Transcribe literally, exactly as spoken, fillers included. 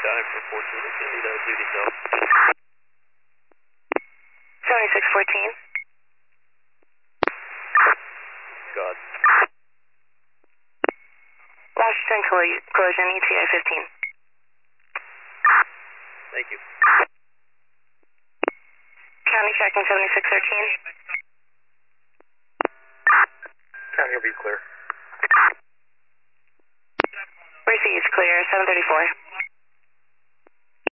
time for fourteen, it's going to need a duty zone. seventy-six fourteen. God. Washington collision, E T I fifteen. Thank you. County tracking seventy-six thirteen. County will be clear. Received, clear, seven thirty-four.